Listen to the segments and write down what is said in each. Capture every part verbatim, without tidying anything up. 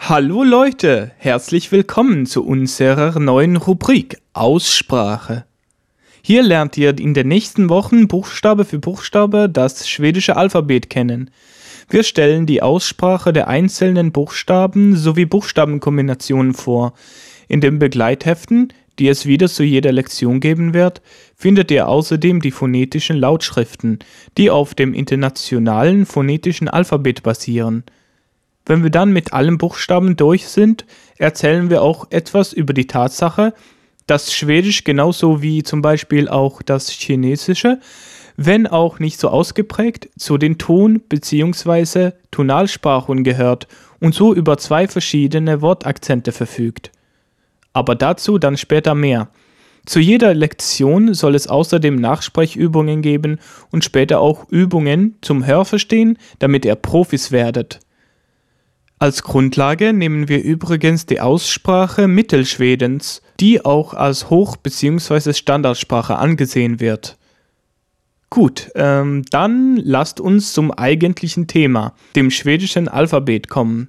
Hallo Leute, herzlich willkommen zu unserer neuen Rubrik Aussprache. Hier lernt ihr in den nächsten Wochen Buchstabe für Buchstabe das schwedische Alphabet kennen. Wir stellen die Aussprache der einzelnen Buchstaben sowie Buchstabenkombinationen vor. In den Begleitheften, die es wieder zu jeder Lektion geben wird, findet ihr außerdem die phonetischen Lautschriften, die auf dem internationalen phonetischen Alphabet basieren. Wenn wir dann mit allen Buchstaben durch sind, erzählen wir auch etwas über die Tatsache, dass Schwedisch genauso wie zum Beispiel auch das Chinesische, wenn auch nicht so ausgeprägt, zu den Ton- bzw. Tonalsprachen gehört und so über zwei verschiedene Wortakzente verfügt. Aber dazu dann später mehr. Zu jeder Lektion soll es außerdem Nachsprechübungen geben und später auch Übungen zum Hörverstehen, damit ihr Profis werdet. Als Grundlage nehmen wir übrigens die Aussprache Mittelschwedens, die auch als Hoch- bzw. Standardsprache angesehen wird. Gut, ähm, dann lasst uns zum eigentlichen Thema, dem schwedischen Alphabet, kommen.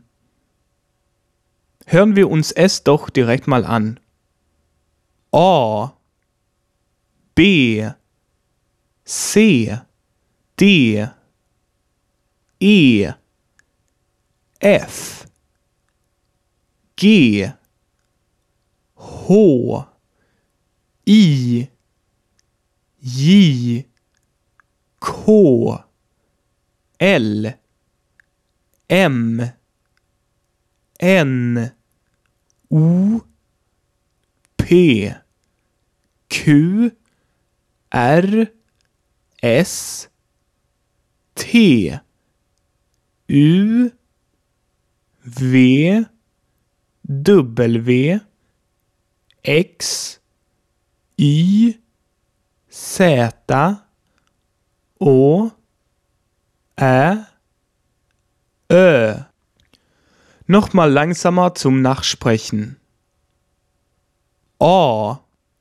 Hören wir uns es doch direkt mal an. A, B, C, D, E, F, G, H, I, J, K, L, M, N, O, P, Q, R, S, T, U, V, W, X, Y, Z, Å, Ä, Ö. Nochmal langsamer zum Nachsprechen. A,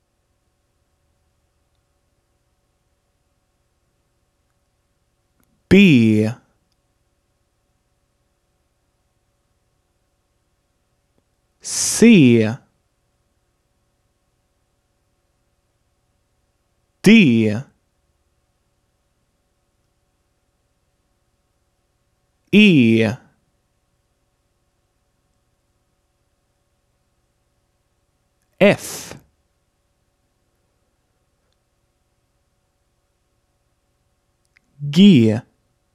B, C, D, E, F, G,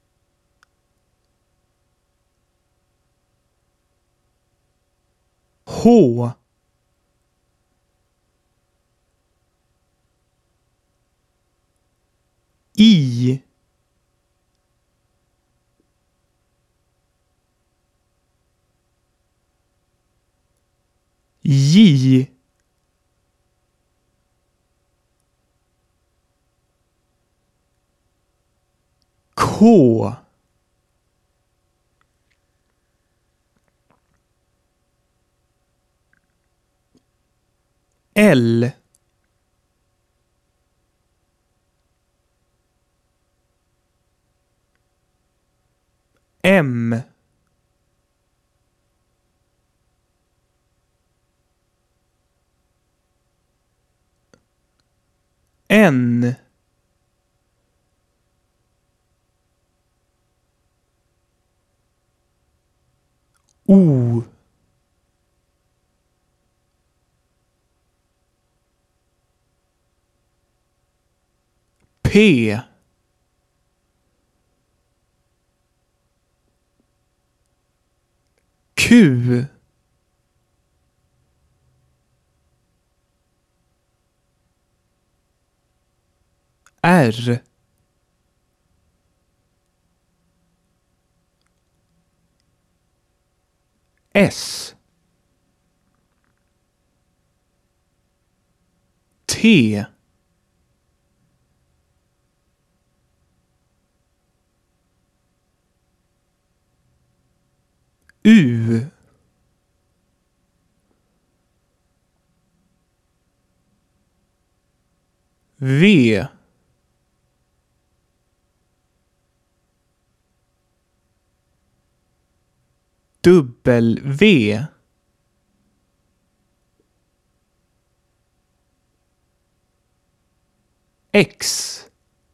H, I, J, K, L, M, N, O, P, Q, R, S, T, U, V, W. X.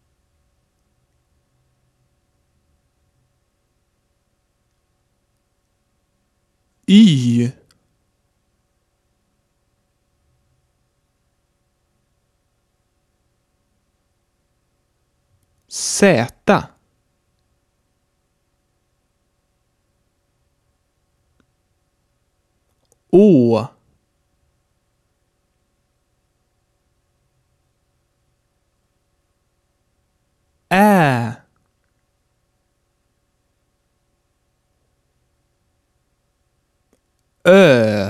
I. Z. O. Ä. Ö.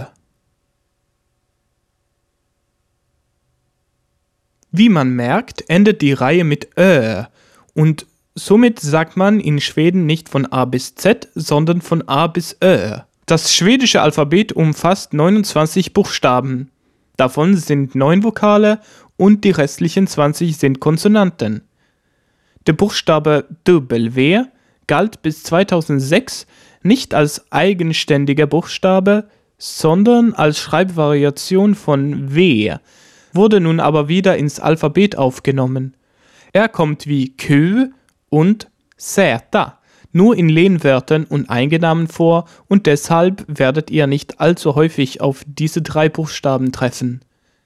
Wie man merkt, endet die Reihe mit Ö und somit sagt man in Schweden nicht von A bis Z, sondern von A bis Ö. Das schwedische Alphabet umfasst neunundzwanzig Buchstaben. Davon sind neun Vokale und die restlichen zwanzig sind Konsonanten. Der Buchstabe W galt bis zweitausendsechs nicht als eigenständiger Buchstabe, sondern als Schreibvariation von W, wurde nun aber wieder ins Alphabet aufgenommen. Er kommt wie Q und Z, nur in Lehnwörtern und Eigennamen vor und deshalb werdet ihr nicht allzu häufig auf diese drei Buchstaben treffen.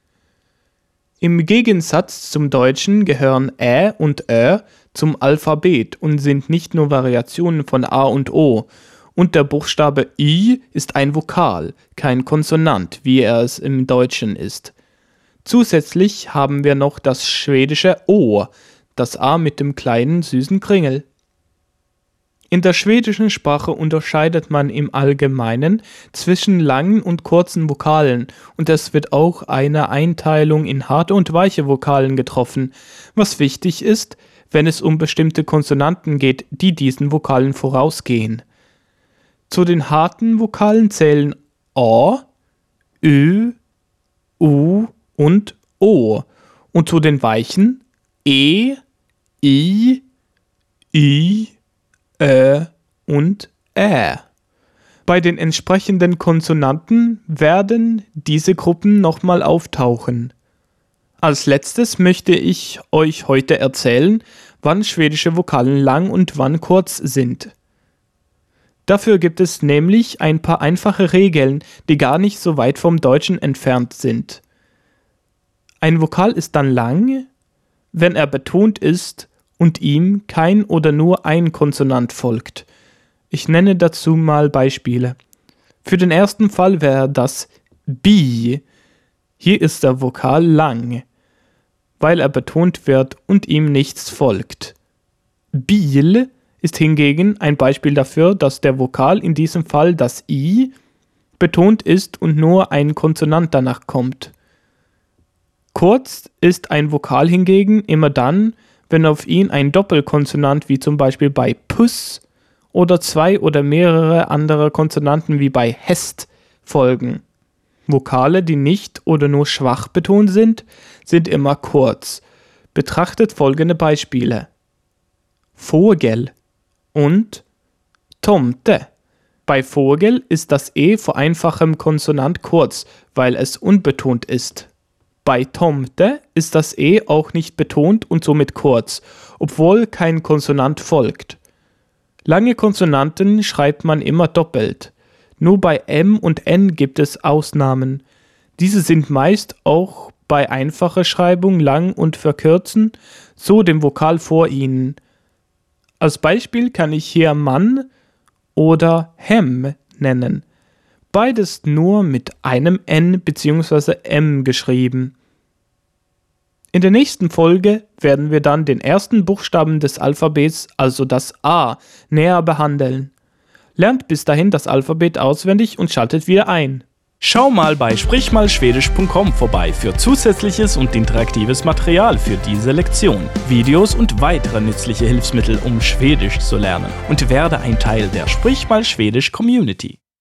Im Gegensatz zum Deutschen gehören Ä und Ö zum Alphabet und sind nicht nur Variationen von A und O. Und der Buchstabe I ist ein Vokal, kein Konsonant, wie er es im Deutschen ist. Zusätzlich haben wir noch das schwedische O, das A mit dem kleinen süßen Kringel. In der schwedischen Sprache unterscheidet man im Allgemeinen zwischen langen und kurzen Vokalen und es wird auch eine Einteilung in harte und weiche Vokalen getroffen, was wichtig ist, wenn es um bestimmte Konsonanten geht, die diesen Vokalen vorausgehen. Zu den harten Vokalen zählen A, Ö, U und O und zu den weichen E, I, I, Ö und Ä. Bei den entsprechenden Konsonanten werden diese Gruppen nochmal auftauchen. Als letztes möchte ich euch heute erzählen, wann schwedische Vokale lang und wann kurz sind. Dafür gibt es nämlich ein paar einfache Regeln, die gar nicht so weit vom Deutschen entfernt sind. Ein Vokal ist dann lang, wenn er betont ist und ihm kein oder nur ein Konsonant folgt. Ich nenne dazu mal Beispiele. Für den ersten Fall wäre das Bi. Hier ist der Vokal lang, weil er betont wird und ihm nichts folgt. Bil ist hingegen ein Beispiel dafür, dass der Vokal, in diesem Fall das I, betont ist und nur ein Konsonant danach kommt. Kurz ist ein Vokal hingegen immer dann, wenn auf ihn ein Doppelkonsonant wie zum Beispiel bei Puss oder zwei oder mehrere andere Konsonanten wie bei Hest folgen. Vokale, die nicht oder nur schwach betont sind, sind immer kurz. Betrachtet folgende Beispiele: Vogel und Tomte. Bei Vogel ist das E vor einfachem Konsonant kurz, weil es unbetont ist. Bei Tomte ist das E auch nicht betont und somit kurz, obwohl kein Konsonant folgt. Lange Konsonanten schreibt man immer doppelt. Nur bei M und N gibt es Ausnahmen. Diese sind meist auch bei einfacher Schreibung lang und verkürzen, so dem Vokal vor ihnen. Als Beispiel kann ich hier Mann oder Hem nennen. Beides nur mit einem N bzw. M geschrieben. In der nächsten Folge werden wir dann den ersten Buchstaben des Alphabets, also das A, näher behandeln. Lernt bis dahin das Alphabet auswendig und schaltet wieder ein. Schau mal bei sprichmalschwedisch punkt com vorbei für zusätzliches und interaktives Material für diese Lektion, Videos und weitere nützliche Hilfsmittel, um Schwedisch zu lernen, und werde ein Teil der Sprich mal Schwedisch Community.